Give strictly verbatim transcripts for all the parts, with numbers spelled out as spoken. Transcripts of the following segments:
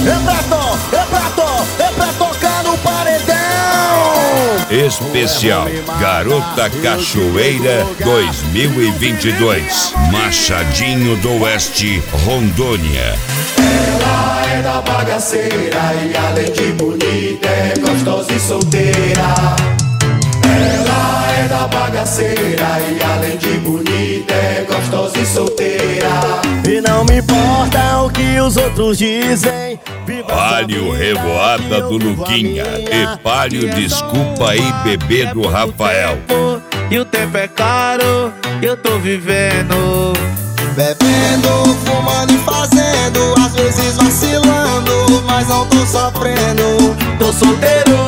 é pra to, é pra to, é pra tocar no paredão. Especial Garota Cachoeira dois mil e vinte e dois, Machadinho do Oeste, Rondônia. Ela é da bagaceira e além de bonita é gostosa e solteira. Ela é da bagaceira e além de bonita é gostosa e solteira. E não me importa o que os outros dizem. Palio Revoada do Luquinha e Palio Desculpa aí Bebê do Rafael. E o tempo é caro, eu tô vivendo, bebendo, fumando e fazendo, às vezes vacilando, mas não tô sofrendo. tô solteiro.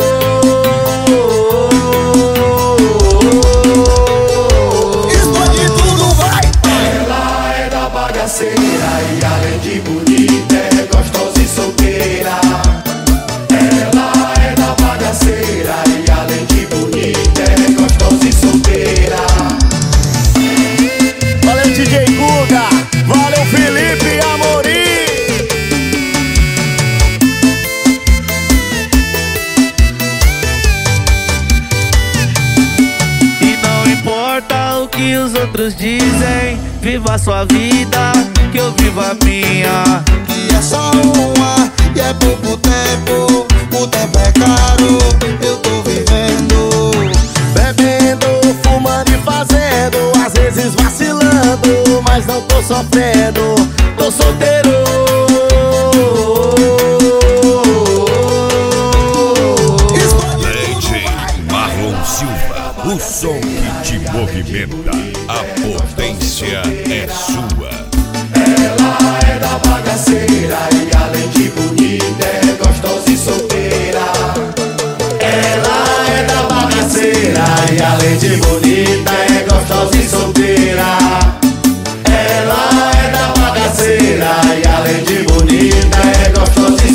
Explode tudo, vai! Ela é da bagaceira e além de bonita é gostosa e solteira. Ela é da bagaceira e além de bonita é gostosa e solteira. Valeu D J Guga, valeu Felipe Amorim. E não importa o que os outros dizem, viva a sua vida, que eu vivo a minha. Que é só uma e é pouco tempo, o tempo é caro, eu tô vivendo, Bebendo, fumando e fazendo, às vezes vacilando, mas não tô sofrendo, tô solteiro. D J Marlon Silva, o som que te movimenta, a potência é sua. Ela é da bagaceira e além de bonita é gostosa e solteira. Ela é da bagaceira e além de bonita é gostosa e solteira. Ela é da bagaceira e além de bonita é gostosa e